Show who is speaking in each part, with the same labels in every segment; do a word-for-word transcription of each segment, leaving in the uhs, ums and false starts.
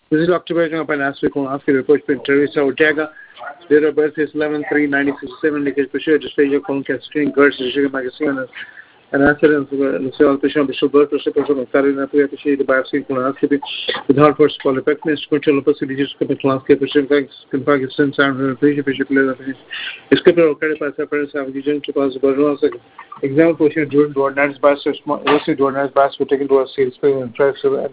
Speaker 1: This is Doctor Bergman of Aspect After Report by Teresa Ortega. Date of birth is eleven three nineteen sixty-seven. Linkage Pressure, Dysphagia, Colon Cascading, Gertz, Sugar Magazine, and accident of cell patient, Bishop Birth, Precipitation of Carina, the biopsy, colonoscopy, with hard force polypectin, control opacity, capital landscape, Pakistan, sound, patient, Bishop Leather, Escaper, Cardi by Separate, Savage, to cause the example patient during Dornaz Bass, Rossi Dornaz Bass were taken to a sales play and tracks and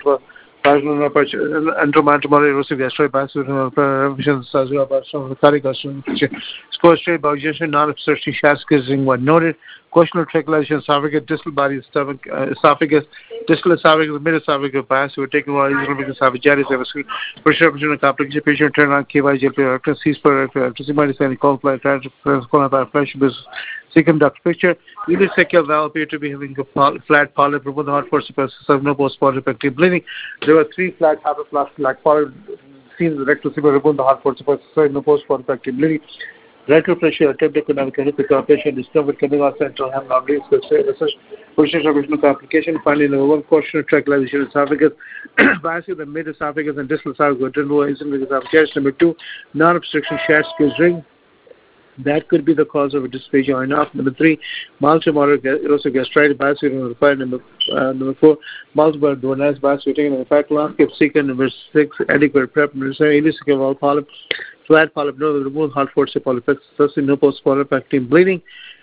Speaker 1: Endometrial erosive gastric bypass, revisions as well as some of the cardiac score straight by objection, non obstruction, shaft skizzing, what noted, questionable triculation, esophagus, distal body, stomach, uh, esophagus, distal esophagus, mid esophagus bias, who were taken while using esophagitis, pressure opportunity complication, patient turn on K Y G L P, rectus, C spur, rectus, and colon flash, second duct picture. Either sacral valve appear to be having a poly, flat polyp, remove the hard force of no post-mortem active bleeding. There were three flat hyperplastic like polyp seen in the rectus, remove the hard force of no post-mortem active bleeding. Rectal pressure, attempted economic patient discovered coming out central ham non-leaves, position of complication. Finally, number one, question of trachelation esophagus, biopsy the mid esophagus and distal esophagus, general esophagus. Number two, non-obstruction shaft skills ring. That could be the cause of a dysphagia or not. Number three, multiple moderate erosive gastritis biopsy. Number five, number, uh, number four, multiple Dornaz biopsy. Number five, landscape seeker. Number six, adequate prep. Number seven, ileocecal wall polyp, flat polyp, no remove hard force polyp, no post polyp active bleeding.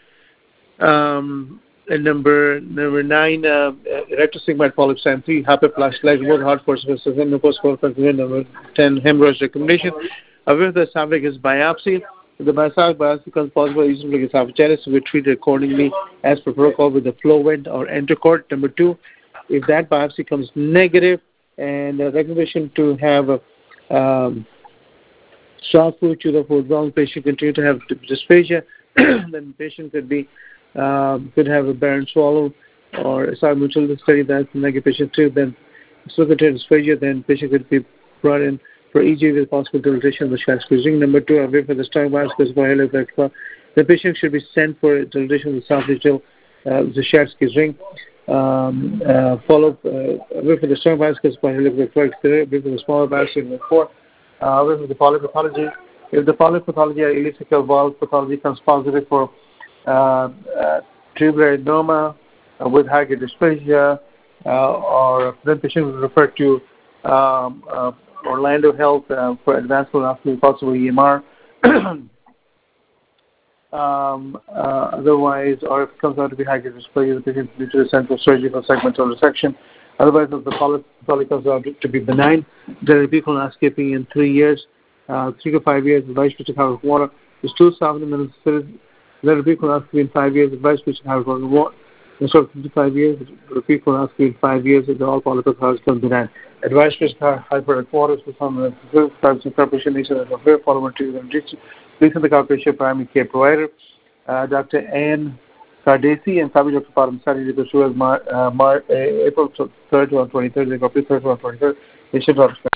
Speaker 1: Um, and number number nine, uh, rectosigmoid polyp sign three, hyperplastic leg, remove hard force no post polyp active. Number ten, hemorrhage recommendation. However, the esophagus biopsy. The biopsy biopsy becomes possible using like esophagitis, we treat accordingly as per protocol with the Flovent or Entrecort. Number two, if that biopsy comes negative and the recommendation to have a um, soft food, chew the food, long patient continue to have dysphagia, then the patient could be um, could have a barren swallow or esophageal study that's negative patient too. Then circulatory dysphagia, then patient could be brought in for E G with possible dilatation of the shaft squeezing. Number two, away for the stomach virus because by the patient should be sent for dilatation of the esophageal, uh, the shaft squeezing. Um, uh, follow uh, away for the stomach virus because by away for the smaller virus. Number four, uh, away for the polyp pathology. If the polyp pathology or ileocecal valve pathology comes positive for uh, uh, tubular adenoma uh, with high-grade dysphagia, uh, or then patient will refer to um, uh, Orlando Health uh, for advanced colonoscopy, possible E M R. um, uh, otherwise, or if it comes out to be high-grade dysphagia, the patient due to the central surgical segmental resection. Otherwise, if the polyp comes out to be benign, then repeat colonoscopy in three years, uh, three to five years, advice to cover water. The stool softening then repeat colonoscopy in five years, advice to cover water. Instead of fifty-five years, repeat colonoscopy in five years, if all polyp come benign. Advice to hyper waters to some types of corporation nation as a fair follower to the recent corporation primary care provider, uh, Doctor Ann Cardesi and Sabi Doctor Paramsari, the Mar, uh, Mar, uh, April third to twenty-third, April third to twenty-third,